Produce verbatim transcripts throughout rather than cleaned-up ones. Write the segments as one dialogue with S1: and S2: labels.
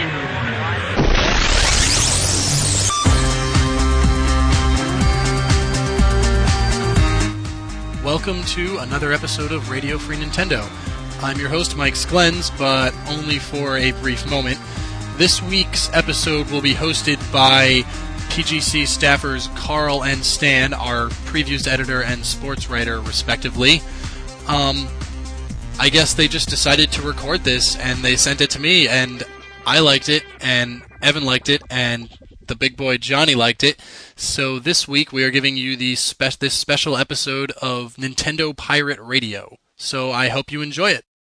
S1: Welcome to another episode of Radio Free Nintendo. I'm your host, Mike Sklens, but only for a brief moment. This week's episode will be hosted by P G C staffers Carl and Stan, our previews editor and sports writer, respectively. Um, I guess they just decided to record this, and they sent it to me, and I liked it, and Evan liked it, and the big boy Johnny liked it. So this week we are giving you the spe- this special episode of Nintendo Pirate Radio. So I hope you enjoy it.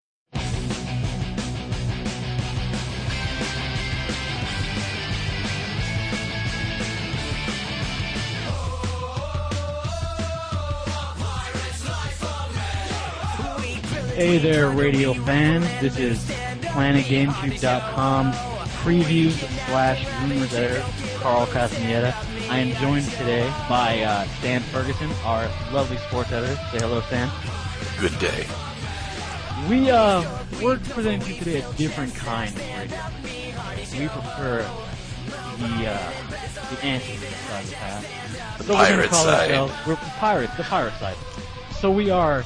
S2: Hey there, radio fans. This is Planet GameCube dot com previews slash rumors editor, Carl Castaneda. I am joined today by uh, Stan Ferguson, our lovely sports editor. Say hello, Stan.
S3: Good day.
S2: We, uh, we're presenting to you today a different kind of radio. We prefer the, uh, the anti side of the path.
S3: The
S2: so
S3: pirate
S2: we're gonna call
S3: side.
S2: Ourselves, we're pirates, the pirate side. So we are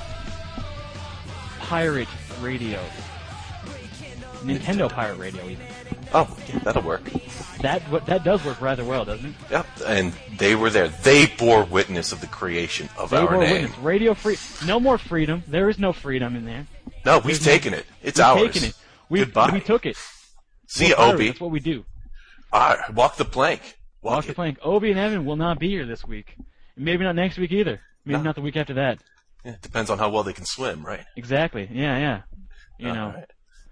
S2: Pirate Radio. Nintendo Pirate Radio, even.
S3: Oh, yeah, that'll work.
S2: That what that does work rather well, doesn't it?
S3: Yep, and they were there. They bore witness of the creation of
S2: They
S3: our
S2: were
S3: name.
S2: witness. Radio free. No more freedom. There is no freedom in there.
S3: No, we've
S2: There's
S3: taken
S2: no,
S3: it. It's
S2: we've
S3: ours.
S2: taken it. We
S3: Goodbye.
S2: we took it.
S3: See
S2: We're
S3: you,
S2: pirates.
S3: Obi.
S2: That's what we do.
S3: All right, walk the plank. Walk,
S2: Walk the
S3: it.
S2: plank. Obi and Evan will not be here this week. Maybe not next week either. Maybe
S3: No.
S2: not the week after that.
S3: Yeah, it depends on how well they can swim, right?
S2: Exactly. Yeah, yeah. You
S3: All
S2: know.
S3: right.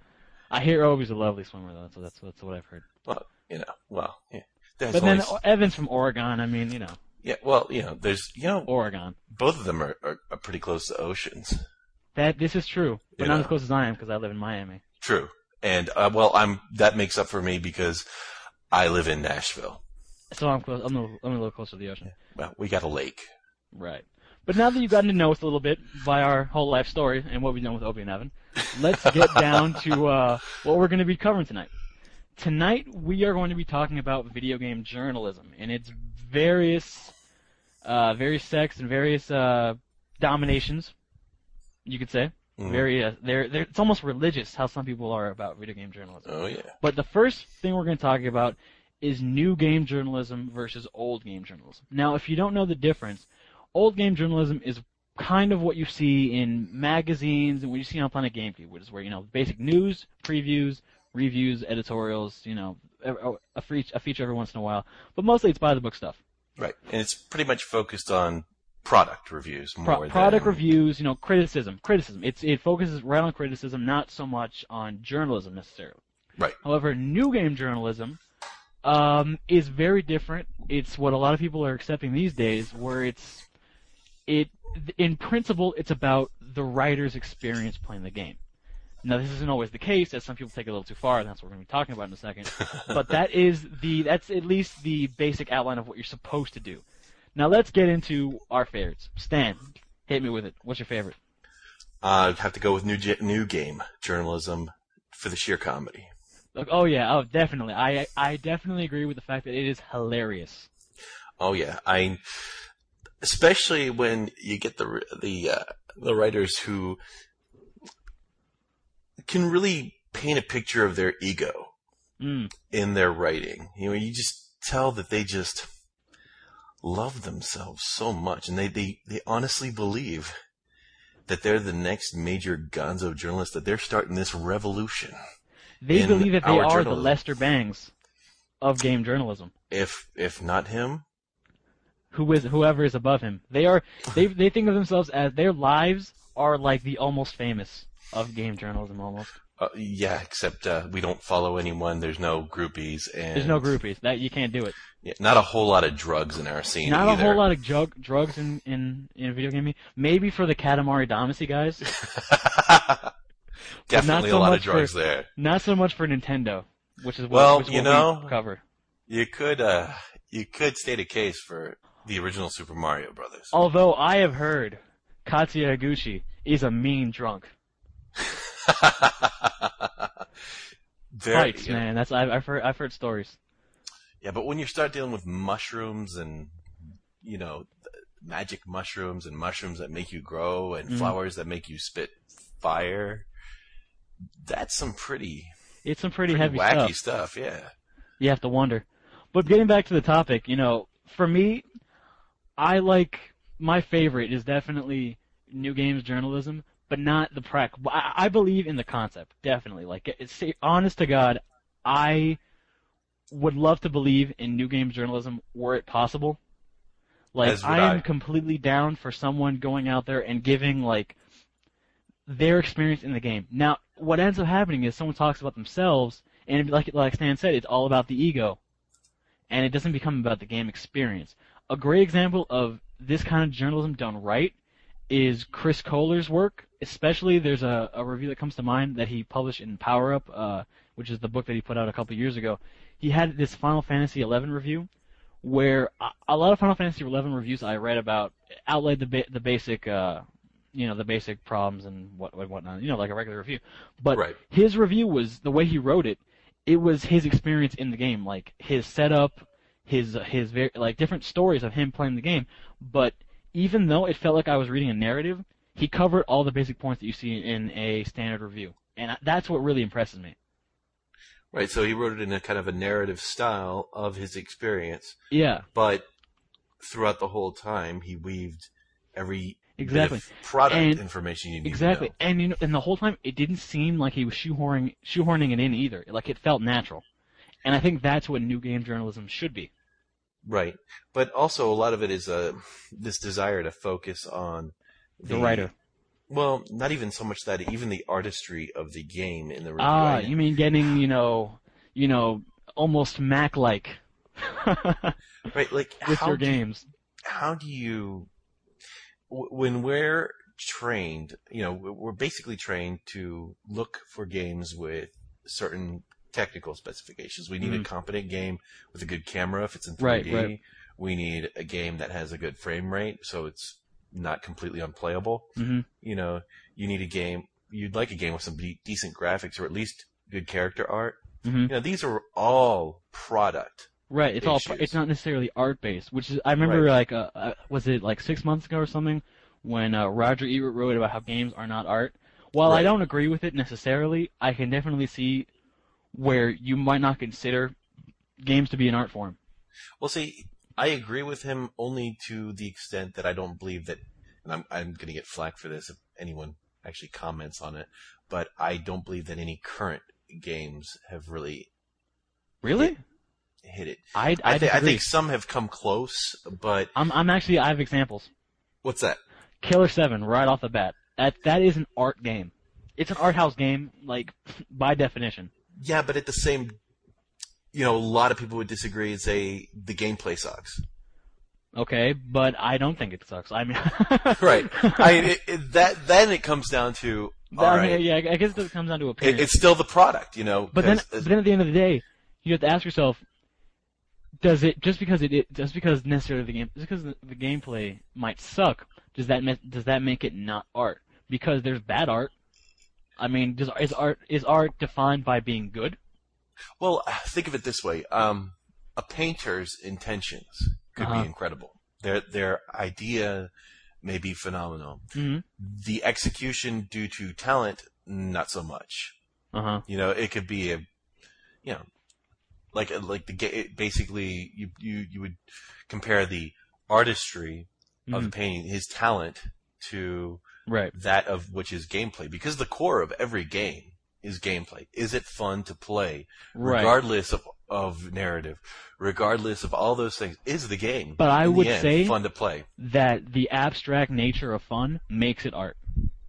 S2: I hear Obi's a lovely swimmer though, so that's that's what I've heard.
S3: Well, you know, well, yeah. There's
S2: But then
S3: always-
S2: Evan's from Oregon. I mean, you know,
S3: yeah, well, you know, there's, you know,
S2: Oregon.
S3: both of them are, are, are pretty close to oceans.
S2: That this is true, but
S3: You
S2: not
S3: know.
S2: as close as I am because I live in Miami.
S3: True. And, uh, well, I'm, that makes up for me because I live in Nashville.
S2: So I'm close. I'm a, I'm a little closer to the ocean.
S3: Well, we got a lake.
S2: Right. But now that you've gotten to know us a little bit by our whole life story and what we've done with Obi and Evan, let's get down to uh, what we're going to be covering tonight. Tonight we are going to be talking about video game journalism and its various, uh, various sects and various uh, dominations. You could say.
S3: Mhm.
S2: Very. Uh, they're, they're, it's almost religious how some people are about video game journalism.
S3: Oh, yeah.
S2: But the first thing we're going to talk about is new game journalism versus old game journalism. Now, if you don't know the difference, old game journalism is kind of what you see in magazines and what you see on Planet GameCube, which is where, you know, basic news, previews, reviews, editorials, you know, a, a, fe- a feature every once in a while. But mostly it's by-the-book stuff.
S3: Right. And it's pretty much focused on product reviews more
S2: Pro-
S3: than...
S2: product reviews, you know, criticism. Criticism. It's, it focuses right on criticism, not so much on journalism necessarily.
S3: Right.
S2: However, new game journalism um, is very different. It's what a lot of people are accepting these days, where it's it in principle it's about the writer's experience playing the game. Now, this isn't always the case, as some people take it a little too far, and that's what we're going to be talking about in a second. But that is the that's at least the basic outline of what you're supposed to do. Now, let's get into our favorites. Stan, hit me with it. What's your favorite?
S3: Uh, I'd have to go with new ge- new game journalism for the sheer comedy.
S2: Like, oh yeah, oh definitely. I I definitely agree with the fact that it is hilarious.
S3: Oh yeah, I especially when you get the the uh, the writers who can really paint a picture of their ego
S2: Mm.
S3: in their writing. You know, you just tell that they just love themselves so much, and they they, they honestly believe that they're the next major gonzo journalist, that they're starting this revolution.
S2: They
S3: in
S2: believe that they
S3: our
S2: are the
S3: journalism.
S2: Lester Bangs of game journalism.
S3: If if not him,
S2: Who is whoever is above him? They are they they think of themselves as their lives are like the almost famous of game journalism almost.
S3: uh, yeah. Except uh, we don't follow anyone. There's no groupies, and
S2: There's no groupies. That you can't do it.
S3: Yeah, not a whole lot of drugs in our scene.
S2: Not
S3: either.
S2: a whole lot of drug, drugs in, in, in video gaming. Maybe for the Katamari Damacy guys.
S3: Definitely
S2: so
S3: a lot
S2: much
S3: of drugs
S2: for-
S3: there.
S2: Not so much for Nintendo, which is what,
S3: Well,
S2: which is
S3: you
S2: what
S3: know-
S2: we cover.
S3: You could uh, you could state a case for the original Super Mario Brothers.
S2: Although I have heard Katsuya Higuchi is a mean drunk.
S3: Very,
S2: fights,
S3: yeah.
S2: man. That's I've, I've heard I've heard stories.
S3: Yeah, but when you start dealing with mushrooms and, you know, magic mushrooms and mushrooms that make you grow and
S2: Mhm.
S3: flowers that make you spit fire, that's some pretty,
S2: It's some pretty,
S3: pretty
S2: heavy
S3: wacky
S2: stuff.
S3: stuff. Yeah.
S2: You have to wonder. But getting back to the topic, you know, for me, I like my favorite is definitely new games journalism, but not the prac. I, I believe in the concept, definitely. Like, it's, honest to God, I would love to believe in new games journalism were it possible. Like,
S3: As would
S2: I am
S3: I.
S2: completely down for someone going out there and giving, like, their experience in the game. Now, what ends up happening is someone talks about themselves, and like like Stan said, it's all about the ego, and it doesn't become about the game experience. A great example of this kind of journalism done right is Chris Kohler's work. Especially, there's a, a review that comes to mind that he published in Power Up, uh, which is the book that he put out a couple years ago. He had this Final Fantasy eleven review, where a, a lot of Final Fantasy eleven reviews I read about outlaid the ba- the basic. Uh, you know, the basic problems and what what whatnot, you know, like a regular review. But
S3: Right.
S2: his review was, the way he wrote it, it was his experience in the game, like his setup, his, his very, like different stories of him playing the game. But even though it felt like I was reading a narrative, he covered all the basic points that you see in a standard review. And that's what really impresses me.
S3: Right, so he wrote it in a kind of a narrative style of his experience,
S2: Yeah,
S3: but throughout the whole time, he weaved every
S2: exactly.
S3: bit of product
S2: And-
S3: information you need
S2: Exactly.
S3: to know.
S2: And you know, and the whole time it didn't seem like he was shoehorning shoehorning it in either. Like it felt natural. And I think that's what new game journalism should be.
S3: Right, but also a lot of it is uh, this desire to focus on
S2: The writer.
S3: Well, not even so much that, even the artistry of the game in the review.
S2: Ah,
S3: I-
S2: you mean getting, you know, you know, almost Mac-like
S3: right, like
S2: with
S3: how
S2: your
S3: do you-
S2: games.
S3: how do you w- when we're trained, you know, we're basically trained to look for games with certain technical specifications. We need a
S2: Mhm.
S3: competent game with a good camera if it's in
S2: Right,
S3: three D.
S2: right.
S3: We need a game that has a good frame rate so it's not completely unplayable.
S2: hmm
S3: You know, you need a game, you'd like a game with some de- decent graphics or at least good character art.
S2: hmm
S3: You know, these are all product.
S2: Right. It's all.
S3: issues.
S2: It's not necessarily art based. Which is, I remember,
S3: Right.
S2: like, uh, uh, was it like six months ago or something, when uh, Roger Ebert wrote about how games are not art. While I
S3: Right.
S2: don't agree with it necessarily, I can definitely see where you might not consider games to be an art form.
S3: Well, see, I agree with him only to the extent that I don't believe that, and I'm, I'm going to get flack for this if anyone actually comments on it, but I don't believe that any current games have really
S2: Really?
S3: hit it.
S2: I I,
S3: I, th- I
S2: disagree.
S3: think some have come close, but
S2: I'm I'm actually I have examples.
S3: what's that?
S2: Killer seven, right off the bat. That that is an art game. It's an art house game, like by definition.
S3: Yeah, but at the same, you know, a lot of people would disagree and say the gameplay sucks.
S2: Okay, but I don't think it sucks. I mean,
S3: Right. I it, it, that then it comes down to all
S2: I
S3: right.
S2: mean, yeah, I guess it comes down to
S3: It,
S2: opinion.
S3: it's still the product, you know.
S2: But then,
S3: 'cause
S2: but
S3: as-
S2: then at the end of the day, you have to ask yourself: Does it just because it, it just because necessarily the game just because the, the gameplay might suck? Does that me- does that make it not art? Because there's bad art. I mean, does is art is art defined by being good?
S3: well, think of it this way: um, a painter's intentions could
S2: Uh-huh.
S3: be incredible. Their their idea may be phenomenal.
S2: Mm-hmm.
S3: The execution, due to talent, not so much.
S2: Uh huh.
S3: You know, it could be a, you know, like like the ga- it basically you you you would compare the artistry of the painting, his talent, to
S2: Right.
S3: that of which is gameplay, because the core of every game is gameplay. Is it fun to play,
S2: Right.
S3: regardless of, of narrative, regardless of all those things? Is the game,
S2: But I
S3: in the
S2: would
S3: end,
S2: say-
S3: fun to play?
S2: That the abstract nature of fun makes it art.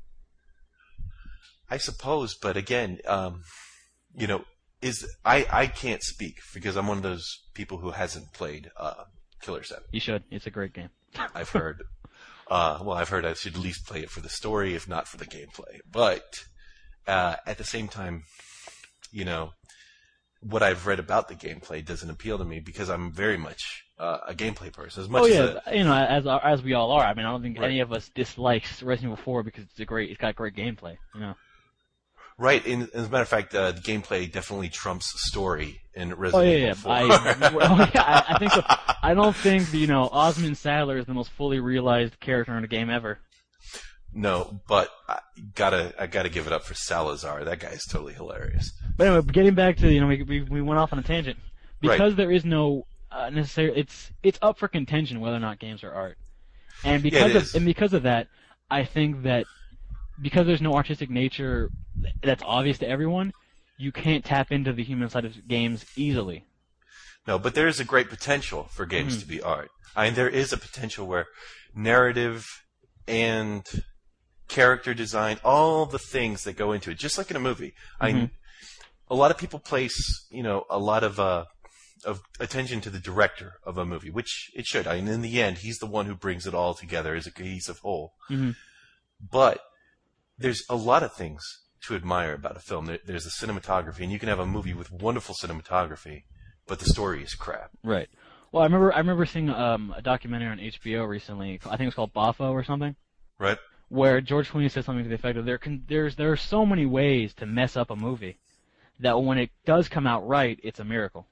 S3: I suppose, but again, um, you know, is I I can't speak because I'm one of those people who hasn't played uh, Killer Seven.
S2: You should. It's a great game.
S3: I've heard. Uh, well, I've heard I should at least play it for the story, if not for the gameplay. But uh, at the same time, you know, what I've read about the gameplay doesn't appeal to me because I'm very much uh, a gameplay person. As much
S2: Oh
S3: as
S2: yeah,
S3: a,
S2: you know, as as we all are. I mean, I don't think
S3: Right.
S2: any of us dislikes Resident Evil four because it's a great, it's got great gameplay. You know.
S3: Right. In, as a matter of fact, uh, the gameplay definitely trumps the story in Resident
S2: Oh yeah,
S3: Evil
S2: yeah.
S3: four.
S2: I, well, yeah, I, I think so. I don't think you know Osmond Saddler is the most fully realized character in a game ever.
S3: No, but I gotta, I gotta give it up for Salazar. That guy is totally hilarious.
S2: But anyway, getting back to you know we we, we went off on a tangent because
S3: Right.
S2: there is no uh, necessary. It's it's up for contention whether or not games are art, and
S3: Yeah,
S2: because
S3: it
S2: of
S3: is.
S2: and because of that, I think that because there's no artistic nature that's obvious to everyone, you can't tap into the human side of games easily.
S3: No, but there is a great potential for games
S2: Mhm.
S3: to be art. I mean, there is a potential where narrative and character design, all the things that go into it, just like in a movie. I
S2: Mhm.
S3: a lot of people place, you know, a lot of uh, of attention to the director of a movie, which it should. I mean, in the end, he's the one who brings it all together as a cohesive whole.
S2: Mhm.
S3: But there's a lot of things to admire about a film. There, there's the cinematography, and you can have a movie with wonderful cinematography, but the story is crap.
S2: Right. Well, I remember I remember seeing um, a documentary on H B O recently. I think it was called Bafo or something,
S3: Right?
S2: where George Clooney said something to the effect of there can there's there are so many ways to mess up a movie that when it does come out right, it's a miracle.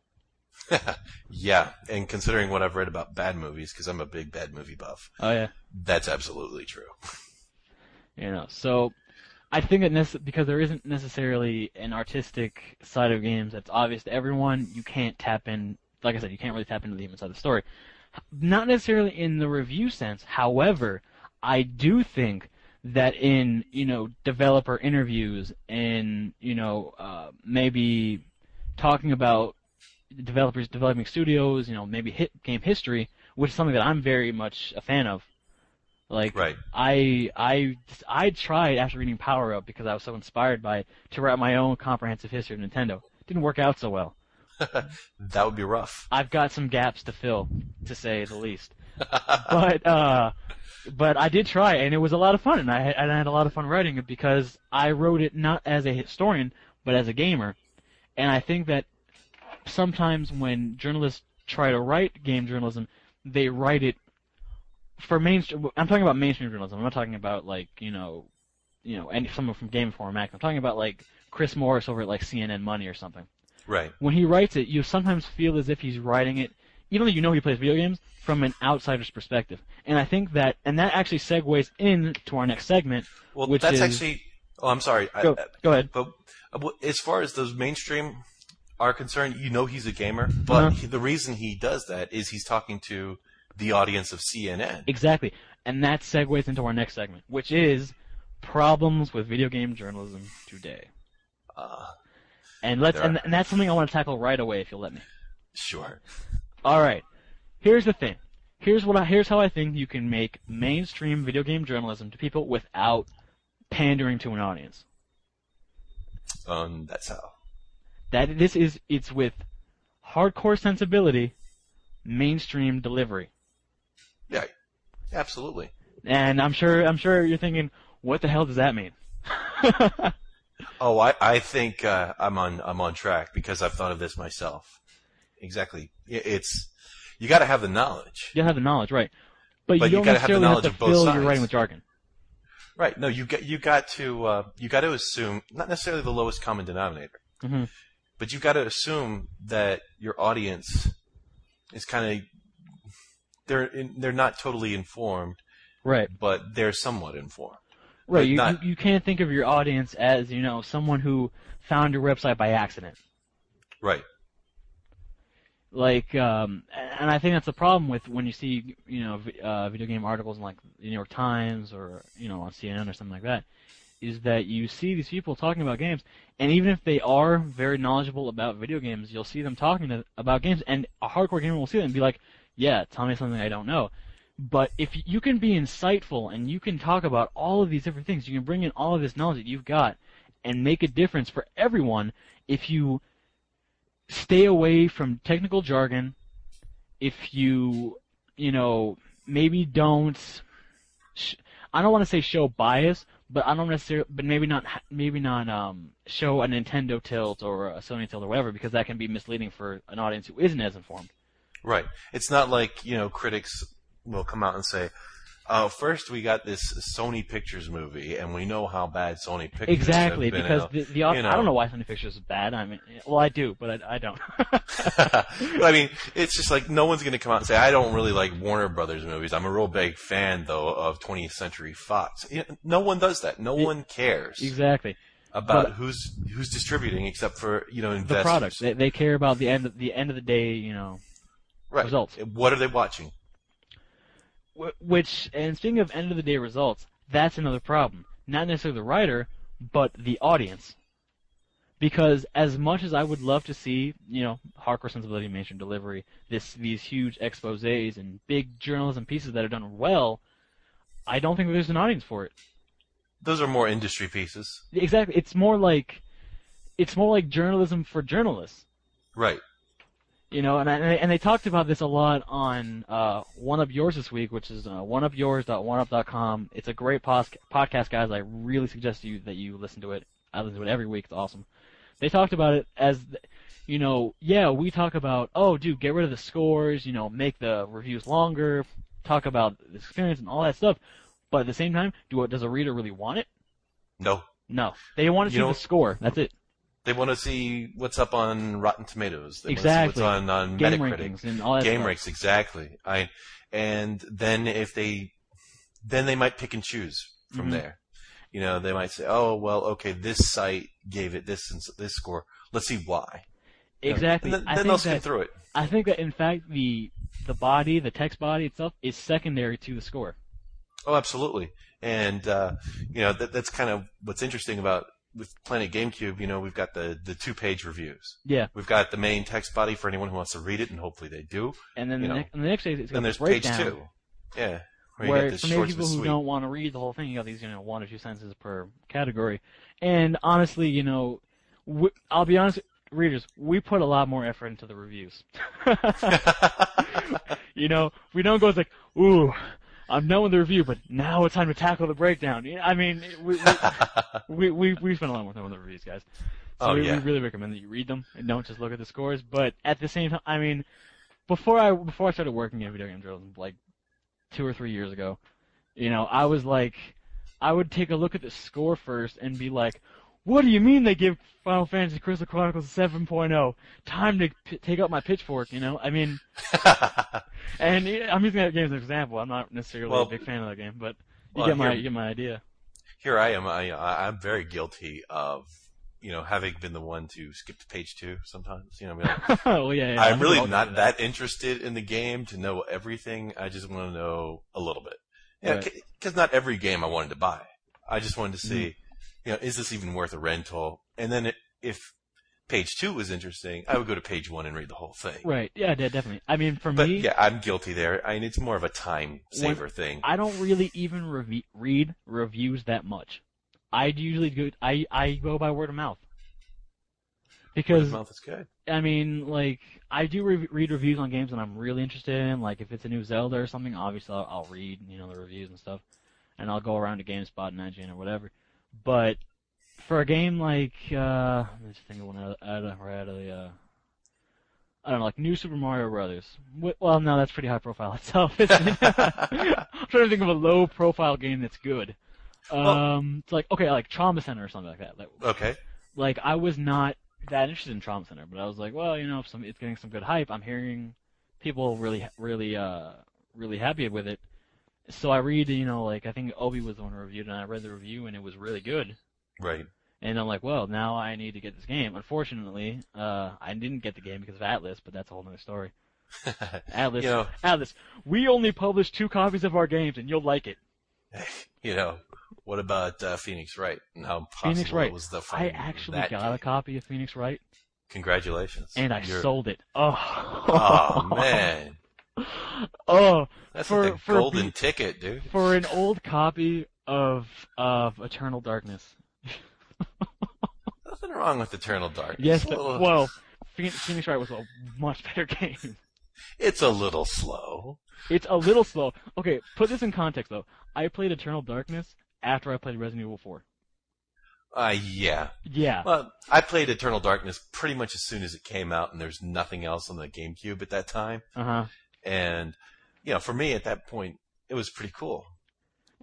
S3: Yeah, and considering what I've read about bad movies, because I'm a big bad movie buff,
S2: Oh yeah.
S3: that's absolutely true.
S2: You know, so I think that nece- because there isn't necessarily an artistic side of games that's obvious to everyone, you can't tap in. Like I said, you can't really tap into the human side of the story. Not necessarily in the review sense. However, I do think that in you know developer interviews and you know uh, maybe talking about developers developing studios, you know maybe hit game history, which is something that I'm very much a fan of. Like
S3: Right.
S2: I I I tried after reading Power Up because I was so inspired by it to write my own comprehensive history of Nintendo. Didn't work out so well.
S3: That would be rough.
S2: I've got some gaps to fill, to say the least. But uh, but I did try, and it was a lot of fun, and I had, and I had a lot of fun writing it because I wrote it not as a historian but as a gamer, and I think that sometimes when journalists try to write game journalism, they write it for mainstream. I'm talking about mainstream journalism. I'm not talking about like you know, you know, any someone from Game Informer Max. I'm talking about like Chris Morris over at like C N N Money or something.
S3: Right.
S2: When he writes it, you sometimes feel as if he's writing it, even though you know he plays video games, from an outsider's perspective. And I think that, and that actually segues into our next segment.
S3: Well,
S2: which
S3: that's
S2: is,
S3: actually. Oh, I'm sorry.
S2: Go,
S3: I,
S2: go ahead.
S3: But uh, as far as those mainstream are concerned, you know he's a gamer. But
S2: Uh-huh.
S3: he, the reason he does that is he's talking to the audience of C N N.
S2: Exactly. And that segues into our next segment, which is problems with video game journalism today.
S3: Uh,
S2: And let's
S3: There
S2: and,
S3: are-
S2: and that's something I want to tackle right away if you'll let me.
S3: sure.
S2: All right. Here's the thing. Here's what I, here's how I think you can make mainstream video game journalism to people without pandering to an audience.
S3: Um, that's how.
S2: That this is it's with hardcore sensibility, mainstream delivery.
S3: Yeah, absolutely.
S2: And I'm sure I'm sure you're thinking, what the hell does that mean?
S3: Oh, I, I think uh, I'm on I'm on track because I've thought of this myself. Exactly. It- It's you got to have the knowledge.
S2: You have the knowledge, right? But,
S3: But
S2: you
S3: you
S2: don't
S3: gotta have the
S2: necessarily have,
S3: knowledge
S2: to
S3: of both
S2: fill your
S3: sides.
S2: writing with jargon.
S3: Right. No, you got you got to uh, you got to assume not necessarily the lowest common denominator,
S2: hmm
S3: but you got to assume that your audience is kind of they're in, they're not totally informed,
S2: Right.
S3: but they're somewhat informed.
S2: Right.
S3: But
S2: You,
S3: not-
S2: you you can't think of your audience as, you know, someone who found your website by accident.
S3: Right.
S2: Like, um, and I think that's the problem with when you see, you know, vi- uh, video game articles in like the New York Times or, you know, on C N N or something like that, is that you see these people talking about games, and even if they are very knowledgeable about video games, you'll see them talking to, about games, and a hardcore gamer will see that and be like, yeah, tell me something I don't know. But if you can be insightful and you can talk about all of these different things, you can bring in all of this knowledge that you've got and make a difference for everyone if you stay away from technical jargon, if you, you know, maybe don't, sh- I don't want to say show bias, but I don't necessarily, but maybe not, maybe not um, show a Nintendo tilt or a Sony tilt or whatever, because that can be misleading for an audience who isn't as informed.
S3: Right. It's not like, you know, critics will come out and say, Uh, first, we got this Sony Pictures movie, and we know how bad Sony Pictures
S2: Exactly,
S3: have been
S2: because
S3: out,
S2: the, the
S3: you know.
S2: I don't know why Sony Pictures is bad. I mean, well, I do, but I, I don't.
S3: But I mean, it's just like no one's going to come out and say, I don't really like Warner Brothers movies. I'm a real big fan, though, of twentieth Century Fox. You know, no one does that. No
S2: It-
S3: one cares
S2: Exactly.
S3: about
S2: but-
S3: who's who's distributing, except for you know
S2: The
S3: investors.
S2: product. They, they care about the end of the end of the day, you know,
S3: right.
S2: results.
S3: What are they watching?
S2: Wh- Which, and speaking of end of the day results, that's another problem. Not necessarily the writer, but the audience. Because as much as I would love to see, you know, hardcore sensibility, mainstream delivery, this these huge exposés and big journalism pieces that are done well, I don't think there's an audience for it.
S3: Those are more industry pieces.
S2: Exactly. It's more like, it's more like journalism for journalists.
S3: Right.
S2: You know, and I, and they talked about this a lot on uh, One Up Yours this week, which is uh, one up yours dot one up dot com. It's a great pos- podcast, guys. I really suggest you that you listen to it. I listen to it every week. It's awesome. They talked about it as, you know, yeah, we talk about, oh, dude, get rid of the scores, you know, make the reviews longer, talk about the experience and all that stuff. But at the same time, do does a reader really want it?
S3: No.
S2: No. They want to
S3: You
S2: see
S3: know-
S2: the score. That's it.
S3: They want to see what's up on Rotten Tomatoes. They
S2: Exactly.
S3: want to see what's on, on
S2: Game
S3: Metacritic.
S2: rankings and all that
S3: Game
S2: stuff.
S3: ranks, exactly. I, and then if they, then they might pick and choose from
S2: Mhm.
S3: there. You know, they might say, oh, well, okay, this site gave it this and s- this score. Let's see why. You know,
S2: Exactly.
S3: And then,
S2: I
S3: then
S2: think
S3: they'll skim
S2: that-
S3: through it.
S2: I think that in fact the the body, the text body itself, is secondary to the score.
S3: Oh, absolutely. And, uh, you know, that, that's kind of what's interesting about with Planet GameCube. You know, we've got the, the two-page reviews.
S2: Yeah.
S3: We've got the main text body for anyone who wants to read it, and hopefully they do.
S2: And then
S3: You
S2: the,
S3: know.
S2: next, and the next day it's got
S3: Then
S2: the
S3: there's page
S2: breakdown.
S3: two. Yeah. Where, you
S2: Where
S3: get this
S2: for maybe
S3: short
S2: people
S3: and
S2: who
S3: sweet.
S2: don't want to read the whole thing, you got these, you know, one or two sentences per category. And honestly, you know, we, I'll be honest, readers, we put a lot more effort into the reviews. You know, we don't go it's like, ooh, I'm done with the review, but now it's time to tackle the breakdown. You know, I mean, we we, we we we spend a lot more time on the reviews, guys. So
S3: Oh,
S2: we,
S3: yeah.
S2: we really recommend that you read them and don't just look at the scores. But at the same time, I mean, before I before I started working in video game journalism, like two or three years ago, you know, I was like, I would take a look at the score first and be like, what do you mean they give Final Fantasy Crystal Chronicles seven point oh? Time to p- take out my pitchfork, you know? I mean, and yeah, I'm using that game as an example. I'm not necessarily
S3: Well-
S2: a big fan of that game, but you
S3: Well,
S2: get my
S3: here-
S2: you get my idea.
S3: Here I am. I, I I'm very guilty of, you know, having been the one to skip to page two sometimes. You know, be like,
S2: Well, yeah, yeah,
S3: I'm
S2: I'm
S3: really
S2: all
S3: not
S2: good with
S3: that interested in the game to know everything. I just want to know a little bit. Yeah,
S2: Right.
S3: because not every game I wanted to buy. I just wanted to see,
S2: Mm-hmm.
S3: you know, is this even worth a rental? And then it, if page two was interesting, I would go to page one and read the whole thing.
S2: Right? Yeah, de- definitely. I mean, for
S3: But
S2: me,
S3: yeah, I'm guilty there. I mean, it's more of a time saver thing.
S2: I don't really even rev- read reviews that much. I usually go I I go by word of mouth.
S3: Word
S2: Because
S3: of mouth is good.
S2: I mean, like, I do re- read reviews on games that I'm really interested in. Like, if it's a new Zelda or something, obviously I'll, I'll read, you know, the reviews and stuff, and I'll go around to GameSpot and I G N or whatever. But for a game like, uh, let me just think of one out out of, right out of the, uh, I don't know, like New Super Mario Brothers. Wh- Well, no, that's pretty high profile itself, isn't it? I'm trying to think of a low profile game that's good. Um, it's like, okay, like Trauma Center or something like that. Like,
S3: Okay.
S2: like I was not that interested in Trauma Center, but I was like, well, you know, if some it's getting some good hype, I'm hearing people really, really, uh, really happy with it. So I read, you know, like I think Obi was the one who reviewed it, and I read the review, and it was really good.
S3: Right.
S2: And I'm like, well, now I need to get this game. Unfortunately, uh, I didn't get the game because of Atlas, but that's a whole other story. Atlas,
S3: You know,
S2: Atlas, we only publish two copies of our games, and you'll like it.
S3: you know, what about uh, Phoenix Wright and how possible
S2: Phoenix Wright.
S3: it was the
S2: I
S3: finding
S2: actually
S3: that
S2: got a
S3: game?
S2: copy of Phoenix Wright,
S3: Congratulations.
S2: and I
S3: You're-
S2: sold it. Oh,
S3: Oh man,
S2: oh,
S3: that's
S2: For-
S3: like a
S2: for
S3: golden
S2: be-
S3: ticket, dude.
S2: for an old copy of of Eternal Darkness.
S3: Nothing wrong with Eternal Darkness.
S2: Yes,
S3: It's a little,
S2: well, Phoenix, Phoenix Wright was a much better game.
S3: it's a little slow.
S2: It's a little slow. Okay, put this in context though. I played Eternal Darkness after I played Resident Evil four.
S3: Uh, yeah.
S2: Yeah.
S3: Well, I played Eternal Darkness pretty much as soon as it came out, and there's nothing else on the GameCube at that time.
S2: Uh huh.
S3: And, you know, for me at that point, it was pretty cool.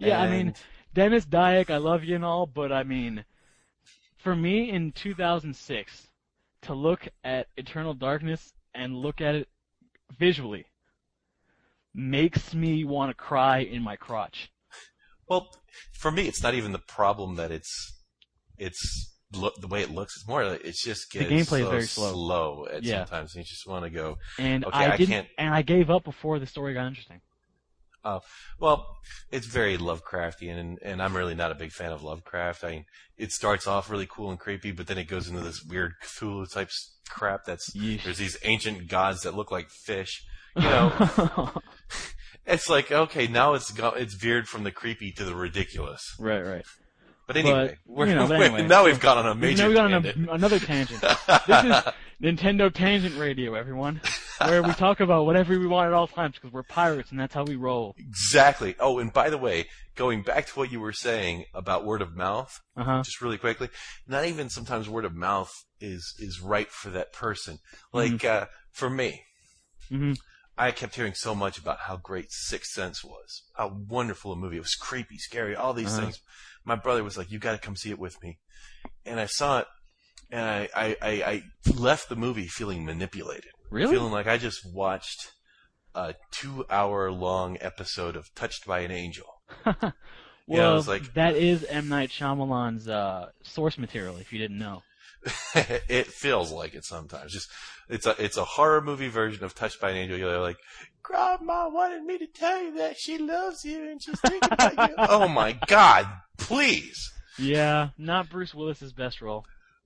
S2: Yeah, I
S3: And-
S2: mean, Dennis Dyack, I love you and all, but I mean, for me in two thousand six, to look at Eternal Darkness and look at it visually makes me want to cry in my crotch.
S3: Well, for me, it's not even the problem that it's it's look, the way it looks. It's more like it's just gets
S2: gameplay is
S3: so
S2: very slow.
S3: slow at
S2: Yeah.
S3: sometimes. And you just want to go.
S2: And
S3: Okay,
S2: I
S3: I
S2: didn't,
S3: can't-
S2: and I gave up before the story got interesting.
S3: Uh, well, it's very Lovecraftian, and, and I'm really not a big fan of Lovecraft. I mean, it starts off really cool and creepy, but then it goes into this weird Cthulhu type s- crap. That's
S2: Yeesh.
S3: there's these ancient gods that look like fish. You know, it's like okay, now it's go, it's veered from the creepy to the ridiculous.
S2: right, right.
S3: But anyway,
S2: But,
S3: we're,
S2: you know, but
S3: we're-
S2: anyway,
S3: now
S2: so-
S3: we've gone on a major
S2: Now we got on
S3: tangent.
S2: a, another tangent. This is Nintendo Tangent Radio, everyone, where we talk about whatever we want at all times because we're pirates and that's how we roll.
S3: Exactly. Oh, and by the way, going back to what you were saying about word of mouth,
S2: Uh huh.
S3: just really quickly, not even sometimes word of mouth is is right for that person. Like uh, for me,
S2: hmm
S3: I kept hearing so much about how great Sixth Sense was, how wonderful a movie. It was creepy, scary, all these
S2: Uh-huh.
S3: things. My brother was like, "You got to come see it with me," and I saw it, and I I, I I left the movie feeling manipulated,
S2: Really?
S3: feeling like I just watched a two-hour-long episode of Touched by an Angel.
S2: well,
S3: Yeah, I was like-
S2: that is M. Night Shyamalan's uh, source material, if you didn't know.
S3: It feels like it sometimes. Just it's a it's a horror movie version of Touched by an Angel. You're like, Grandma wanted me to tell you that she loves you and she's thinking about you. Oh my God! Please.
S2: Yeah, not Bruce Willis's best role.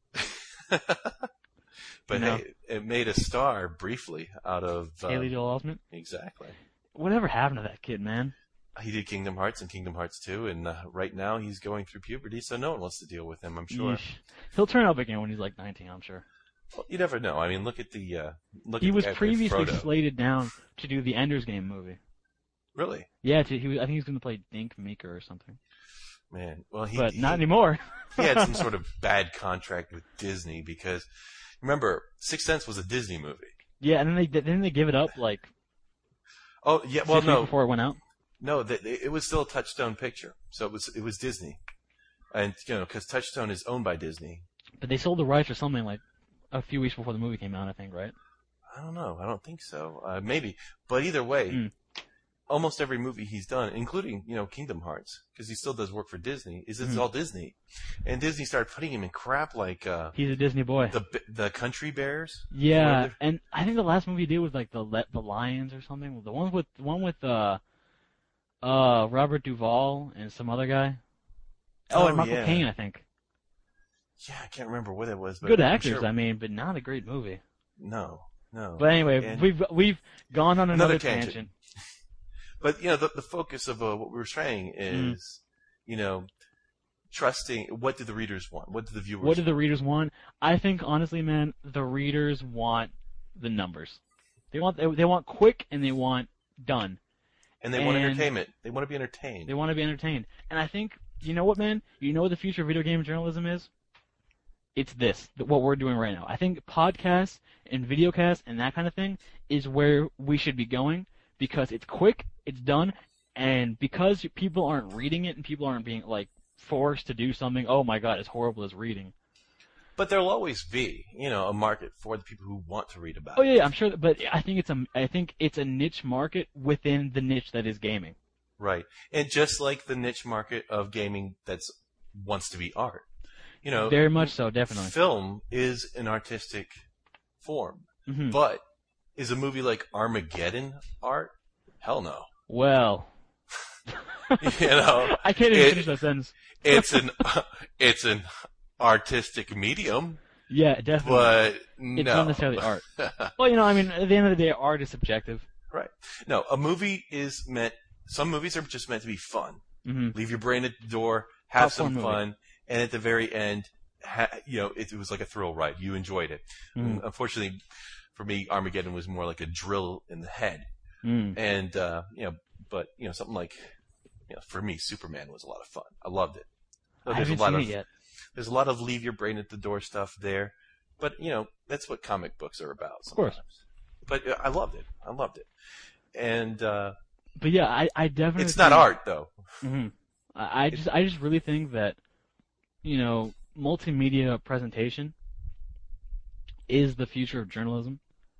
S3: But
S2: No.
S3: hey, it made a star briefly out of uh,
S2: Haley Joel Osment.
S3: exactly.
S2: Whatever happened to that kid, man?
S3: He did Kingdom Hearts and Kingdom Hearts two, and uh, right now he's going through puberty, so no one wants to deal with him. I'm sure.
S2: Yeesh. He'll turn up again when he's like nineteen, I'm sure.
S3: Well, you never know. I mean, look at the uh, look.
S2: He
S3: at the
S2: was
S3: guy who played
S2: previously
S3: Frodo.
S2: slated down to do the Ender's Game movie.
S3: Really,
S2: Yeah, to, he was, I think he's going to play Dink Meeker or something.
S3: man. Well, he
S2: But
S3: he,
S2: not anymore.
S3: he had some sort of bad contract with Disney because remember, Sixth Sense was a Disney movie.
S2: Yeah, and then they didn't they give it up like
S3: Oh yeah, well
S2: six
S3: no,
S2: weeks before it went out.
S3: no, that it was still a Touchstone picture, so it was it was Disney, and you know because Touchstone is owned by Disney.
S2: But they sold the rights or something like a few weeks before the movie came out, I think, right?
S3: I don't know, I don't think so, uh, maybe, but either way,
S2: Mm.
S3: almost every movie he's done, including you know Kingdom Hearts, because he still does work for Disney, is it's
S2: Mhm.
S3: all Disney, and Disney started putting him in crap like uh,
S2: He's a Disney boy.
S3: the the Country Bears.
S2: Yeah,
S3: Where
S2: and I think the last movie he did was like the Le- the Lions or something. The one with the one with uh uh Robert Duvall and some other guy. Oh,
S3: Oh,
S2: and Michael
S3: yeah.
S2: Caine, I think.
S3: Yeah, I can't remember what it was. But
S2: Good
S3: I'm
S2: actors,
S3: sure-
S2: I mean, but not a great movie.
S3: No, no.
S2: But anyway,
S3: And-
S2: we've we've gone on another,
S3: Another tangent.
S2: tangent.
S3: But you know, the the focus of uh, what we were saying
S2: Mm.
S3: is, you know, trusting. What do the readers want? What do the viewers?
S2: What do
S3: want?
S2: the readers want? I think honestly, man, the readers want the numbers. They want they, they want quick and they want done.
S3: And they want
S2: and-
S3: entertainment. They want to be entertained.
S2: They want to be entertained. And I think, you know what, man? You know what the future of video game journalism is? It's this, th- what we're doing right now. I think podcasts and videocasts and that kind of thing is where we should be going because it's quick, it's done, and because people aren't reading it and people aren't being, like, forced to do something, oh my god, as horrible as reading.
S3: But there'll always be, you know, a market for the people who want to read about
S2: Oh
S3: it.
S2: yeah, yeah, I'm sure, that, but I think it's a, I think it's a niche market within the niche that is gaming.
S3: Right. And just like the niche market of gaming that's wants to be art. You know,
S2: Very much so, definitely.
S3: film is an artistic form.
S2: hmm
S3: But is a movie like Armageddon art? Hell no.
S2: Well,
S3: You know,
S2: I can't even
S3: it-
S2: finish that sentence.
S3: it's an it's an artistic medium,
S2: Yeah, definitely.
S3: but
S2: It's
S3: no.
S2: not necessarily art. Well, you know, I mean, at the end of the day, art is subjective.
S3: Right. No, a movie is meant. Some movies are just meant to be fun.
S2: hmm
S3: Leave your brain at the door, have
S2: Popcorn
S3: some
S2: movie.
S3: fun, and at the very end, ha, you know, it, it was like a thrill ride. You enjoyed it.
S2: Mm.
S3: Unfortunately, for me, Armageddon was more like a drill in the head.
S2: Mm.
S3: And uh, you know, but you know, something like, you know, for me, Superman was a lot of fun. I loved it. So
S2: I
S3: there's
S2: haven't
S3: a lot
S2: seen
S3: of
S2: it yet.
S3: there's a lot of leave your brain at the door stuff there, but you know, that's what comic books are about.
S2: Of course.
S3: Sometimes. But uh, I loved it. I loved it. And uh,
S2: But yeah, I, I definitely.
S3: it's not
S2: think-
S3: art though.
S2: Mhm. I, I just I just really think that, you know, multimedia presentation is the future of journalism.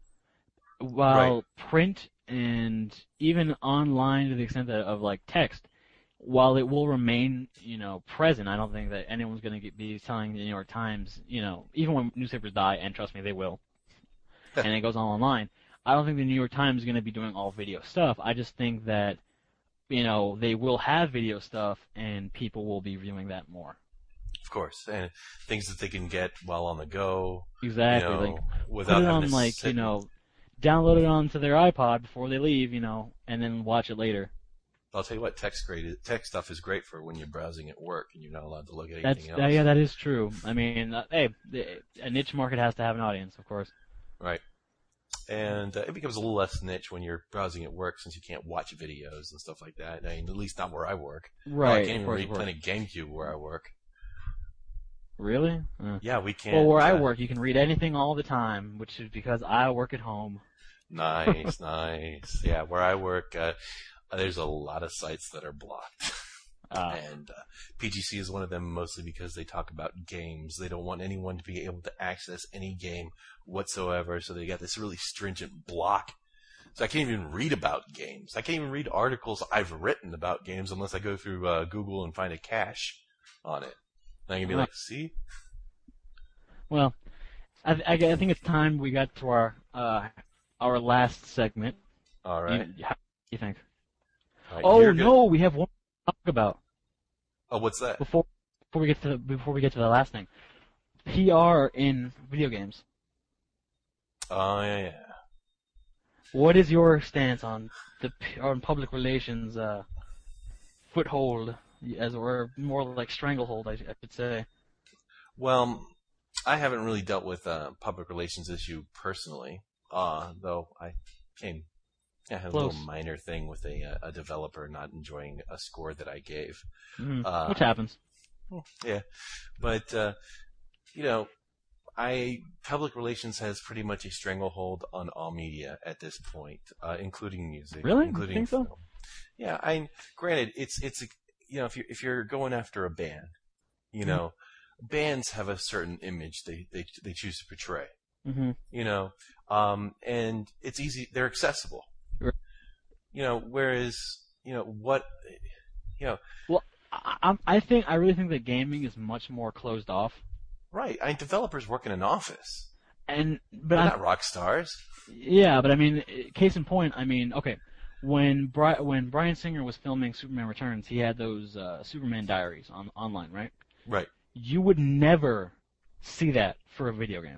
S2: While
S3: Right.
S2: print and even online to the extent that of like text, while it will remain, you know, present, I don't think that anyone's going to be telling the New York Times, you know, even when newspapers die, and trust me, they will, and it goes on online. I don't think the New York Times is going to be doing all video stuff. I just think that, you know, they will have video stuff, and people will be viewing that more.
S3: Of course, and things that they can get while on the go.
S2: Exactly,
S3: You know,
S2: like
S3: without
S2: put it
S3: having
S2: on,
S3: to
S2: like,
S3: sit
S2: you know, download it onto their iPod before they leave, you know, and then watch it later.
S3: I'll tell you what, text great text stuff is great for when you're browsing at work and you're not allowed to look at
S2: That's
S3: anything
S2: that,
S3: else.
S2: yeah, that is true. I mean, uh, hey, a niche market has to have an audience, of course.
S3: Right. And uh, it becomes a little less niche when you're browsing at work since you can't watch videos and stuff like that. I mean, at least not where I work.
S2: Right.
S3: Oh, I can't
S2: of
S3: even
S2: course,
S3: read
S2: of course.
S3: Planet GameCube where I work.
S2: Really? Uh.
S3: Yeah, we can't.
S2: Well, where I
S3: uh,
S2: work, you can read anything all the time, which is because I work at home.
S3: Nice, nice. Yeah, where I work, uh, there's a lot of sites that are blocked.
S2: Uh,
S3: And uh, P G C is one of them, mostly because they talk about games. They don't want anyone to be able to access any game whatsoever, so they got this really stringent block. So I can't even read about games. I can't even read articles I've written about games unless I go through uh, Google and find a cache on it. And I can be like, see?
S2: well, I, I, I think it's time we got to our uh, our last segment.
S3: All right.
S2: You, how do you think?
S3: All right,
S2: Oh
S3: you're gonna-
S2: no, we have one to talk about
S3: Oh, what's that?
S2: before before we get to before we get to the last thing. P R in video games.
S3: Oh, yeah, yeah.
S2: What is your stance on the P- on public relations uh, foothold, as it were, more like stranglehold, I, I should say?
S3: Well, I haven't really dealt with a public relations issue personally, uh, though I came, I had a
S2: Close.
S3: little minor thing with a, a developer not enjoying a score that I gave.
S2: Mm,
S3: Uh,
S2: which happens.
S3: Yeah, but uh, you know, I public relations has pretty much a stranglehold on all media at this point, uh, including music,
S2: Really? You
S3: including
S2: think so?
S3: film. Yeah, I granted it's it's you know if you if you're going after a band, you
S2: Mm-hmm.
S3: know, bands have a certain image they they they choose to portray.
S2: Mm-hmm.
S3: You know, um, and it's easy. They're accessible.
S2: Right.
S3: You know, whereas you know what, you know,
S2: Well, I, I'm- I think I really think that gaming is much more closed off,
S3: right? I mean, developers work in an office.
S2: and but
S3: They're
S2: I,
S3: not rock stars.
S2: yeah, but I mean, case in point, I mean, okay, when Bri- when Bryan Singer was filming Superman Returns, he had those uh, Superman diaries on online, right?
S3: Right.
S2: You would never see that for a video game,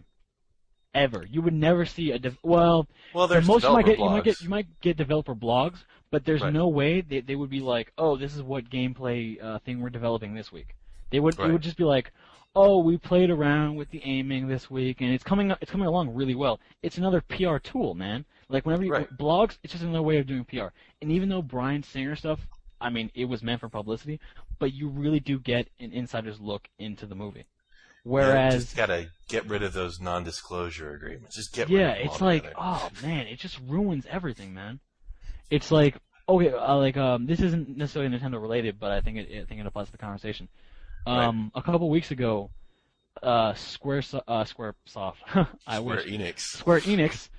S2: ever. You would never see a dev- well.
S3: Well,
S2: The
S3: there's
S2: most you might
S3: developer
S2: get, you might
S3: blogs.
S2: get, you might get developer blogs, but there's
S3: Right.
S2: no way they they would be like, oh, this is what gameplay uh, thing we're developing this week. They would,
S3: Right.
S2: it would just be like, oh, we played around with the aiming this week, and it's coming, it's coming along really well. It's another P R tool, man. Like whenever you
S3: Right.
S2: blogs, it's just another way of doing P R. And even though Bryan Singer stuff, I mean, it was meant for publicity, but you really do get an insider's look into the movie.
S3: Yeah,
S2: Whereas,
S3: just gotta get rid of those non-disclosure agreements. Just get
S2: yeah,
S3: rid of them
S2: it's like,
S3: altogether.
S2: oh man, it just ruins everything, man. It's like, okay, uh, like um, this isn't necessarily Nintendo related, but I think it, I think it applies to the conversation. Um, a couple weeks ago, uh, Square, uh, SquareSoft, I
S3: Square
S2: wish,
S3: Enix.
S2: Square Enix,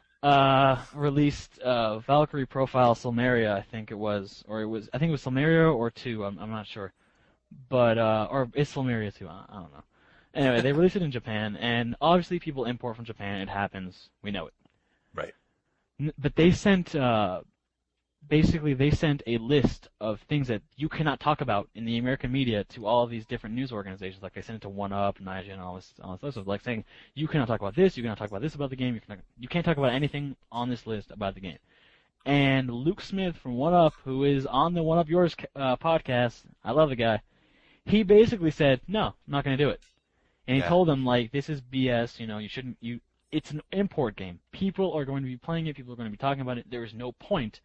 S2: uh, released uh, Valkyrie Profile Silmeria, I think it was, or it was, I think it was Silmeria or two, I'm, I'm not sure, but uh, or it's Silmeria two, I, I don't know. Anyway, they released it in Japan, and obviously people import from Japan. It happens. We know it.
S3: Right.
S2: N- But they sent, uh, basically, they sent a list of things that you cannot talk about in the American media to all of these different news organizations. Like they sent it to One Up, N I G N, and all this, all this other stuff. Like saying, you cannot talk about this, you cannot talk about this about the game, you, cannot, you can't talk about anything on this list about the game. And Luke Smith from One Up, who is on the One Up Yours uh, podcast, I love the guy, he basically said, no, I'm not going to do it. And he
S3: Yeah.
S2: told them, like, this is B S, you know, you shouldn't, you, it's an import game. People are going to be playing it, people are going to be talking about it. There is no point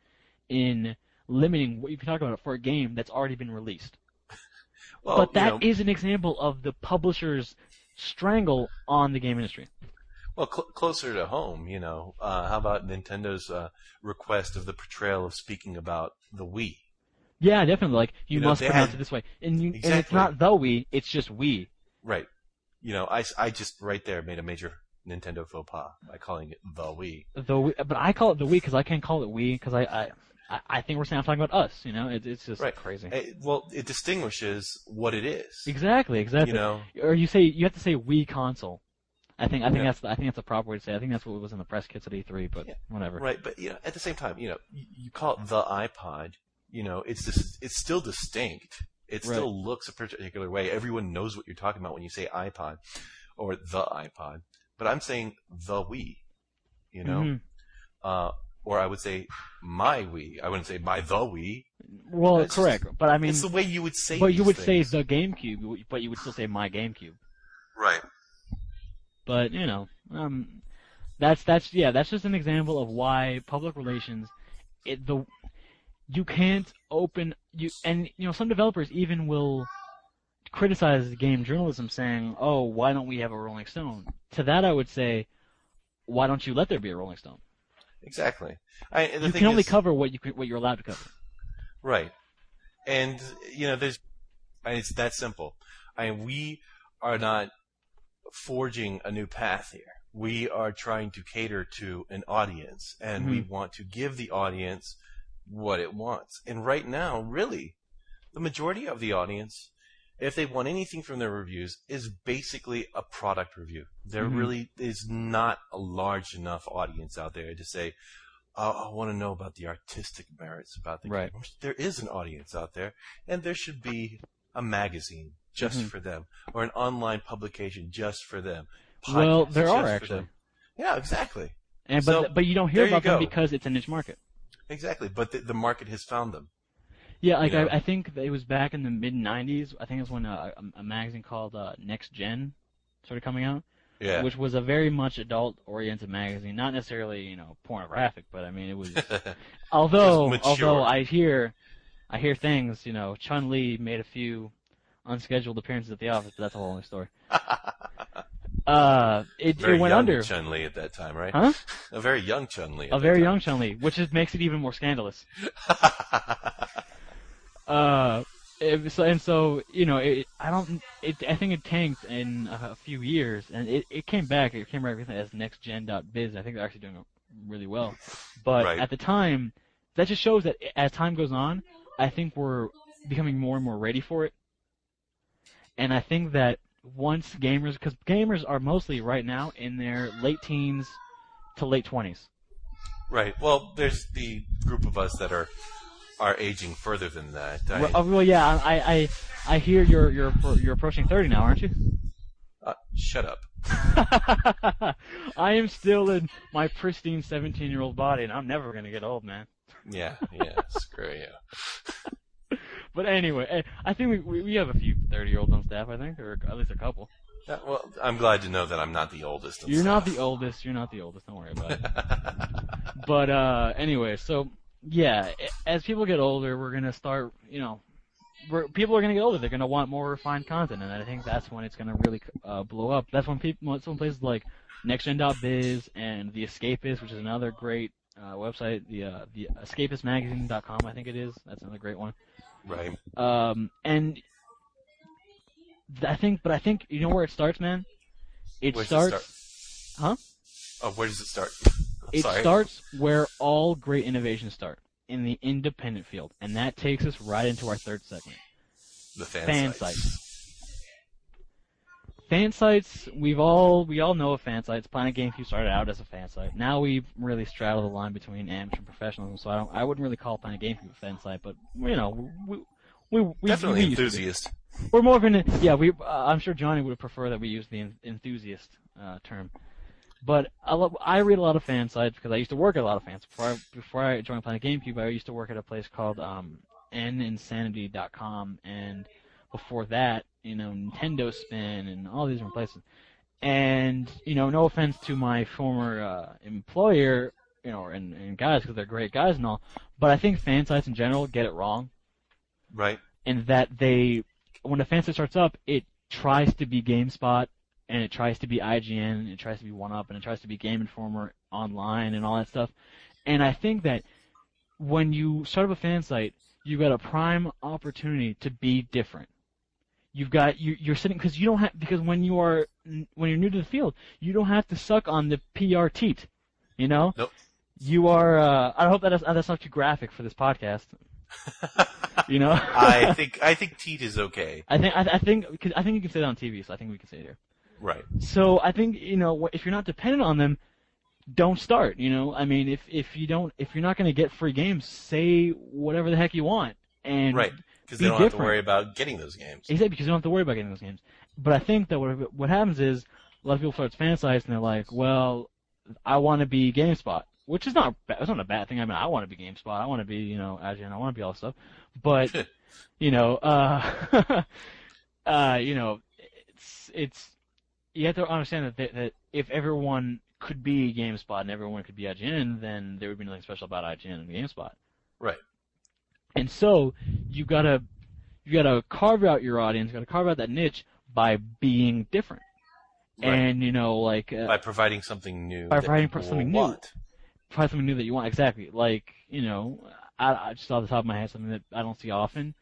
S2: in limiting what you can talk about for a game that's already been released.
S3: Well,
S2: but
S3: you
S2: that
S3: know,
S2: is an example of the publisher's strangle on the game industry.
S3: well, cl- closer to home, you know, uh, how about Nintendo's uh, request of the portrayal of speaking about the Wii?
S2: Yeah, definitely. Like you,
S3: You know,
S2: must
S3: they
S2: pronounce
S3: had-
S2: it this way, and you, and it's
S3: Exactly.
S2: not the we, it's just we.
S3: Right. You know, I, I just right there made a major Nintendo faux pas by calling it the Wii.
S2: The Wii, but I call it the we because I can't call it we because I, I I I think we're saying I'm talking about us. You know, it, it's just
S3: Right.
S2: crazy.
S3: Eh, well, it distinguishes what it is.
S2: Exactly, exactly.
S3: You know,
S2: Or you say you have to say Wii console. I think I think
S3: Yeah.
S2: that's the, I think that's the proper way to say it. I think that's what was in the press kits at E three, but
S3: Yeah.
S2: whatever.
S3: right? But you know, at the same time, you know, you, you call it the iPod. You know, it's just, it's still distinct. It
S2: Right.
S3: still looks a particular way. Everyone knows what you're talking about when you say iPod or the iPod. But I'm saying the Wii. You know,
S2: Mhm.
S3: uh, or I would say my Wii. I wouldn't say my the Wii.
S2: Well,
S3: It's
S2: correct,
S3: just-
S2: but I mean,
S3: it's the way you would say.
S2: but you
S3: these
S2: would
S3: things.
S2: say the GameCube, but you would still say my GameCube.
S3: right.
S2: But you know, um, that's that's yeah, that's just an example of why public relations, it the you can't open you and you know some developers even will criticize game journalism, saying, "Oh, why don't we have a Rolling Stone?" To that, I would say, "Why don't you let there be a Rolling Stone?
S3: Exactly. I, and the
S2: You
S3: thing
S2: can only
S3: is-
S2: cover what you can, what you're allowed to cover."
S3: Right. And, you know, there's, and it's that simple. I mean, we are not forging a new path here. We are trying to cater to an audience, and we want to give the audience what it wants. And right now, really, the majority of the audience, if they want anything from their reviews, is basically a product review. There
S2: Mhm.
S3: really is not a large enough audience out there to say, oh, I want to know about the artistic merits about the
S2: Right.
S3: game. There is an audience out there, and there should be a magazine just
S2: Mhm.
S3: for them, or an online publication just for them.
S2: Well,
S3: podcasts
S2: there
S3: just
S2: are
S3: for
S2: actually.
S3: them. Yeah, exactly.
S2: And but
S3: So,
S2: but you don't hear
S3: there you
S2: about them
S3: go.
S2: because it's a niche market.
S3: Exactly. But the, the market has found them.
S2: Yeah, like
S3: You know?
S2: I, I think it was back in the mid nineties. I think it was when a, a, a magazine called uh, Next Gen started coming out,
S3: Yeah.
S2: which was a very much adult-oriented magazine. Not necessarily, you know, pornographic, but I mean, it was. although,
S3: It was mature.
S2: although I hear, I hear things. You know, Chun Li made a few unscheduled appearances at the office, but that's a whole other story. Uh, it,
S3: very
S2: it went
S3: young
S2: under.
S3: Chun Li at that time, right?
S2: Huh?
S3: A very young Chun Li.
S2: A very young Chun Li, which just makes it even more scandalous. Uh, it, so and so you know, it, I don't. It, I think it tanked in a, a few years, and it, it came back. It came back as nextgen.biz. I think they're actually doing really well. But
S3: Right.
S2: at the time, that just shows that as time goes on, I think we're becoming more and more ready for it. And I think that once gamers, because gamers are mostly right now in their late teens to late twenties.
S3: Right. Well, there's the group of us that are are aging further than that. I,
S2: Well, oh, well, yeah, I, I, I hear you're you're you're approaching thirty now, aren't you?
S3: uh, shut up.
S2: I am still in my pristine seventeen-year-old body, and I'm never gonna get old, man.
S3: Yeah, yeah, screw you.
S2: But anyway, eh, I think we we, we have a few thirty-year-olds on staff, I think, or at least a couple.
S3: Uh, well, I'm glad to know that I'm not the oldest. and
S2: You're not
S3: stuff.
S2: the oldest. You're not the oldest. Don't worry about it. But uh, anyway, so yeah, eh, as people get older, we're gonna start, you know, we're, people are gonna get older. They're gonna want more refined content, and I think that's when it's gonna really uh, blow up. That's when people, some places like nextgen.biz and The Escapist, which is another great uh, website, the uh, the escapist magazine dot com, I think it is. That's another great one.
S3: Right.
S2: Um, and th- I think, but I think you know where it starts, man. It
S3: Where does
S2: starts.
S3: it start?
S2: Huh?
S3: Oh, where does it start? I'm
S2: It
S3: sorry.
S2: starts where all great innovations start, in the independent field, and that takes us right into our third segment.
S3: the fan,
S2: fan
S3: sites.
S2: sites. Fan sites, we've all we all know of fan sites. Planet GameCube started out as a fan site. Now we've really straddled the line between amateur and professionalism, so I don't I wouldn't really call Planet GameCube a fan site, but you know we we we
S3: Definitely
S2: we used to be.
S3: enthusiast.
S2: We're more of an yeah. We uh, I'm sure Johnny would prefer that we use the en- enthusiast uh, term, but I love, I read a lot of fan sites because I used to work at a lot of fans before I, before I joined Planet GameCube. I used to work at a place called um, N Insanity dot com, and before that, you know, Nintendo Spin and all these different places. And you know, no offense to my former uh, employer, you know, and, and guys because they're great guys and all, but I think fan sites in general get it wrong.
S3: Right.
S2: In that they, when a fan site starts up, it tries to be GameSpot, and it tries to be I G N, and it tries to be one up, and it tries to be Game Informer online, and all that stuff. And I think that when you start up a fan site, you've got a prime opportunity to be different. You've got you, you're sitting because you don't have because when you are when you're new to the field, you don't have to suck on the P R teat, you know.
S3: Nope.
S2: You are. Uh, I hope that that's, that's not too graphic for this podcast. You know.
S3: I think I think teat is okay.
S2: I think I, I think cause I think you can say that on T V, so I think we can say it here.
S3: Right.
S2: So I think you know if you're not dependent on them, don't start. You know, I mean, if if you don't if you're not going to get free games, say whatever the heck you want and.
S3: Right. Because
S2: Be
S3: they don't
S2: different.
S3: have to worry about getting those games.
S2: Exactly, because you don't have to worry about getting those games. But I think that what what happens is a lot of people start fantasizing and they're like, well, I want to be GameSpot, which is not it's not a bad thing. I mean, I want to be GameSpot. I want to be, you know, I G N. I want to be all this stuff. But, you know, uh, uh, you know, it's it's you have to understand that that, that if everyone could be GameSpot and everyone could be I G N, then there would be nothing special about I G N and GameSpot.
S3: Right.
S2: And so you gotta you gotta carve out your audience, you gotta carve out that niche by being different,
S3: Right.
S2: and you know like uh,
S3: By providing something new.
S2: by
S3: that
S2: providing
S3: people
S2: something new.
S3: want.
S2: Try something new that you want. Exactly. Like you know, I, I just off the top of my head something that I don't see often.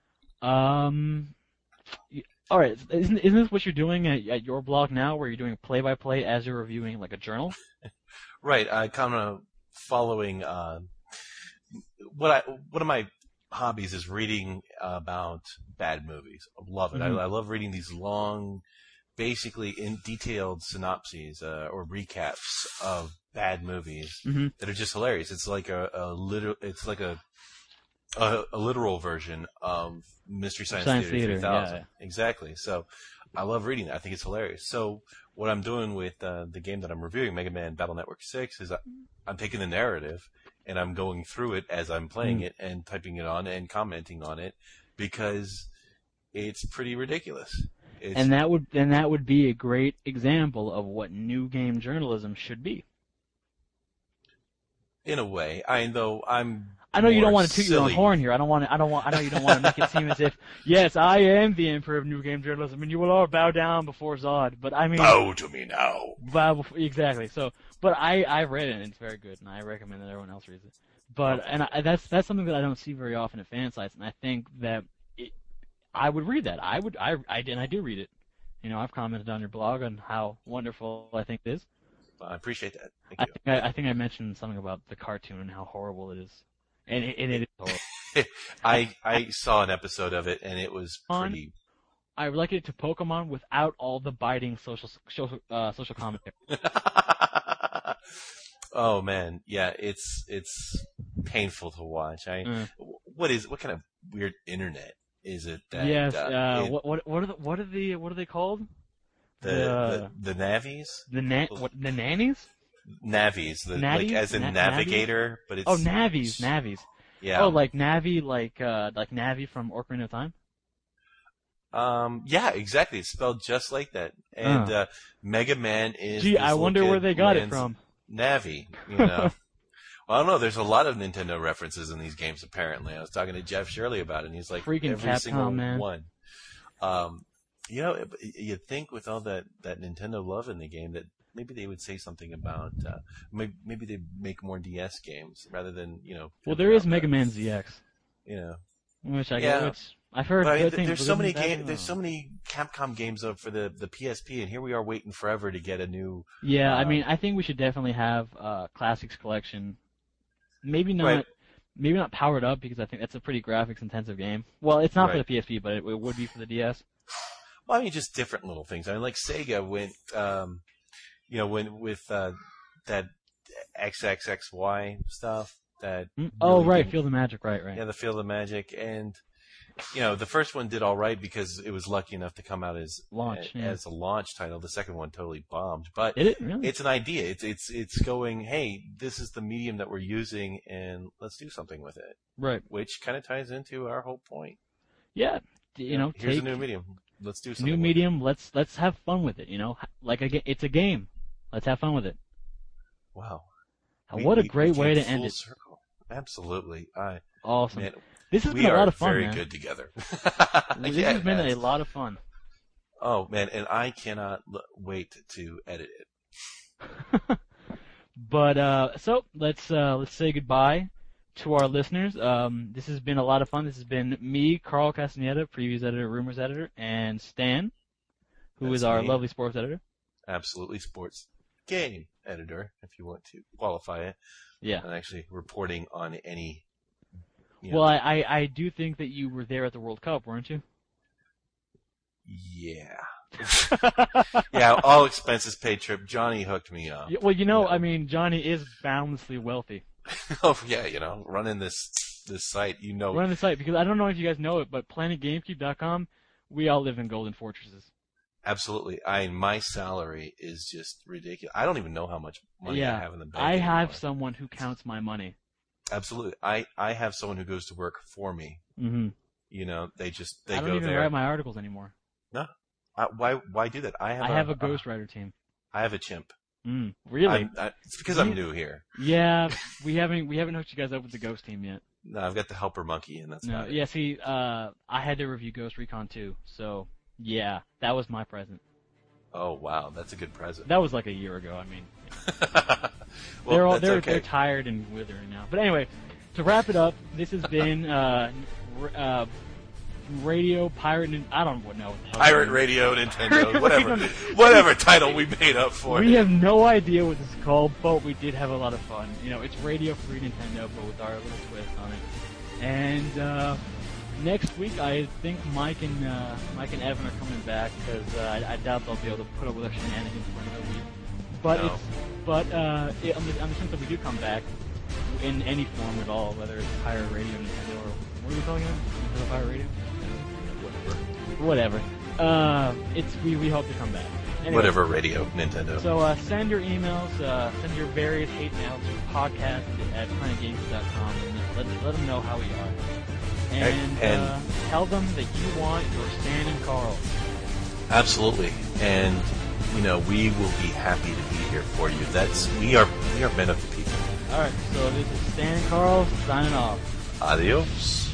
S2: Um, y- all right, isn't isn't this what you're doing at, at your blog now, where you're doing play by play as you're reviewing like a journal?
S3: Right. I kind of following. Uh, what I one of my hobbies is reading about bad movies. I love it.
S2: Mhm.
S3: I, I love reading these long, basically in detailed synopses uh, or recaps of bad movies
S2: Mm-hmm.
S3: that are just hilarious. It's like a, a literal. It's like a, a a literal version of Mystery Science,
S2: Science
S3: Theater,
S2: Theater,
S3: three thousand.
S2: yeah.
S3: Exactly. So I love reading that. I think it's hilarious. So what I'm doing with uh, the game that I'm reviewing, Mega Man Battle Network six, is I, I'm taking the narrative and I'm going through it as I'm playing
S2: Mm.
S3: it and typing it on and commenting on it because it's pretty ridiculous. It's,
S2: And that would and that would be a great example of what new game journalism should be.
S3: in a way, I though I'm.
S2: I know you don't
S3: more
S2: want to toot your own
S3: silly.
S2: horn here. I don't want to. I don't want. I know you don't want to make it seem as if yes, I am the emperor of new game journalism, and you will all bow down before Zod. But I mean,
S3: Bow to me now.
S2: bow before, exactly. So, but I I read it and it's very good, and I recommend that everyone else reads it. But and I, that's that's something that I don't see very often at fan sites, and I think that it, I would read that. I would. I I and I do read it. You know, I've commented on your blog on how wonderful I think it is.
S3: I appreciate that. Thank
S2: I
S3: you.
S2: think I, I think I mentioned something about the cartoon and how horrible it is, and it, and it is horrible.
S3: I I saw an episode of it and it was pretty.
S2: I likened it to Pokemon without all the biting social social uh, social commentary.
S3: Oh man, yeah, it's it's painful to watch. I
S2: Mm.
S3: what is what kind of weird internet is it that
S2: yes.
S3: uh,
S2: Uh,
S3: it-
S2: what what what are the what are the what are they called?
S3: the,
S2: the-
S3: the the navies
S2: The na- what the nannies?
S3: navies the like
S2: Natties?
S3: as in
S2: Na-
S3: navigator, but it's
S2: Oh, navies, navies.
S3: yeah
S2: Oh, like Navi, like uh, like Navi from Ocarina of Time.
S3: um yeah exactly. It's spelled just like that. And
S2: Huh.
S3: uh, Mega Man is.
S2: Gee,
S3: this
S2: I
S3: little
S2: wonder where
S3: kid
S2: they got it
S3: lands
S2: from.
S3: Navi, you know. Well, I don't know. There's a lot of Nintendo references in these games. Apparently, I was talking to Jeff Shirley about it, and he's like,
S2: Freaking
S3: every
S2: Capcom,
S3: single
S2: man.
S3: one. Um, you know, you'd think with all that, that Nintendo love in the game that maybe they would say something about uh, maybe, maybe they'd make more D S games rather than you know.
S2: Well,
S3: coming
S2: there is
S3: out
S2: Mega
S3: with,
S2: Man Z X,
S3: You know,
S2: which I
S3: Yeah.
S2: get. Which I've heard.
S3: but I mean,
S2: good things,
S3: there's
S2: but
S3: so
S2: isn't
S3: many
S2: that-
S3: game, there's so many Capcom games up for the the P S P, and here we are waiting forever to get a new.
S2: Yeah, I
S3: Um,
S2: mean, I think we should definitely have uh, classics collection. Maybe not,
S3: Right.
S2: maybe not powered up because I think that's a pretty graphics intensive game. Well, it's not for
S3: Right.
S2: the P S P, but it, it would be for the D S.
S3: Well, I mean, just different little things. I mean, like Sega went, um, you know, when with uh, that X X X Y stuff. That
S2: Mm, oh,
S3: really
S2: right,
S3: didn't-
S2: Field of Magic, right, right.
S3: Yeah, the Field of Magic, and you know, the first one did all right because it was lucky enough to come out as
S2: Launch,
S3: a-
S2: yeah.
S3: as a launch title. The second one totally bombed, but
S2: Did it really?
S3: it's an idea. It's it's it's going. Hey, this is the medium that we're using, and let's do something with it.
S2: Right.
S3: Which kind of ties into our whole point.
S2: Yeah. d- You know,
S3: here's
S2: take
S3: a new medium. Let's do something.
S2: new
S3: with it.
S2: medium. Let's let's have fun with it. You know, like a, ga- it's a game. Let's have fun with it.
S3: Wow.
S2: Uh,
S3: We-
S2: what a
S3: we-
S2: great
S3: we
S2: way
S3: came
S2: to end
S3: full
S2: it.
S3: Circle. Absolutely. I
S2: Awesome.
S3: man,
S2: This has
S3: we
S2: been a
S3: are
S2: lot of fun,
S3: very
S2: man.
S3: good together.
S2: This
S3: Yeah,
S2: has been
S3: it
S2: a
S3: has.
S2: lot of fun.
S3: Oh man, and I cannot l- wait to edit it.
S2: But uh, so let's uh, let's say goodbye to our listeners, um, this has been a lot of fun. This has been me, Carl Castaneda, previews editor, rumors editor, and Stan, who
S3: That's
S2: is our
S3: me.
S2: lovely sports editor.
S3: Absolutely sports game editor, if you want to qualify it.
S2: Yeah.
S3: And actually reporting on any. You
S2: Well,
S3: know,
S2: I, I, I do think that you were there at the World Cup, weren't you?
S3: Yeah. Yeah, all expenses paid trip. Johnny hooked me up.
S2: Yeah, well, you know,
S3: You know.
S2: I mean, Johnny is boundlessly wealthy.
S3: Oh, yeah, you know, running this this site, you know.
S2: Run the site, because I don't know if you guys know it, but Planet GameCube dot com, we all live in golden fortresses.
S3: Absolutely. I my salary is just ridiculous. I don't even know how much money
S2: yeah,
S3: I have in the bank
S2: I have
S3: anymore.
S2: someone who counts my money.
S3: Absolutely. I, I have someone who goes to work for me.
S2: Mm-hmm.
S3: You know, they just they
S2: I don't
S3: go
S2: even
S3: there.
S2: write my articles anymore.
S3: No. I, why why do that? I have
S2: I
S3: a,
S2: have a ghostwriter team.
S3: I have a chimp.
S2: Mm, really?
S3: I'm, I, it's because I'm new here.
S2: Yeah, we haven't we haven't hooked you guys up with the Ghost team yet.
S3: No, I've got the helper monkey, and that's
S2: No,
S3: about it.
S2: yeah. See, uh, I had to review Ghost Recon two, so yeah, that was my present.
S3: Oh wow, that's a good present.
S2: That was like a year ago. I mean,
S3: Well,
S2: they're all
S3: that's
S2: they're
S3: okay.
S2: they're tired and withering now. But anyway, to wrap it up, this has been uh, r- uh, Radio Pirate. Nin- I don't know what the hell
S3: Pirate
S2: it is.
S3: Radio, Nintendo,
S2: Pirate
S3: whatever,
S2: Radio.
S3: whatever title we made up for
S2: We
S3: it.
S2: have no idea what this is called, but we did have a lot of fun. You know, it's Radio Free Nintendo, but with our little twist on it. And uh, next week, I think Mike and uh, Mike and Evan are coming back because uh, I, I doubt they'll be able to put up with our shenanigans for another week. But
S3: No.
S2: it's but uh, it, on, the, on the sense that we do come back in any form at all, whether it's Pirate Radio, Nintendo, or what are we calling it? Nintendo Pirate Radio? Whatever. Uh, it's we, we hope to come back. Anyway,
S3: Whatever radio, Nintendo.
S2: So uh, send your emails, uh, send your various hate mails to podcast at planet games dot com and let, let them know how we are. And,
S3: And-
S2: uh, tell them that you want your Stan and Carl.
S3: Absolutely, and you know we will be happy to be here for you. That's we are we are men of the people.
S2: Alright, so this is Stan and Carl signing off.
S3: Adios.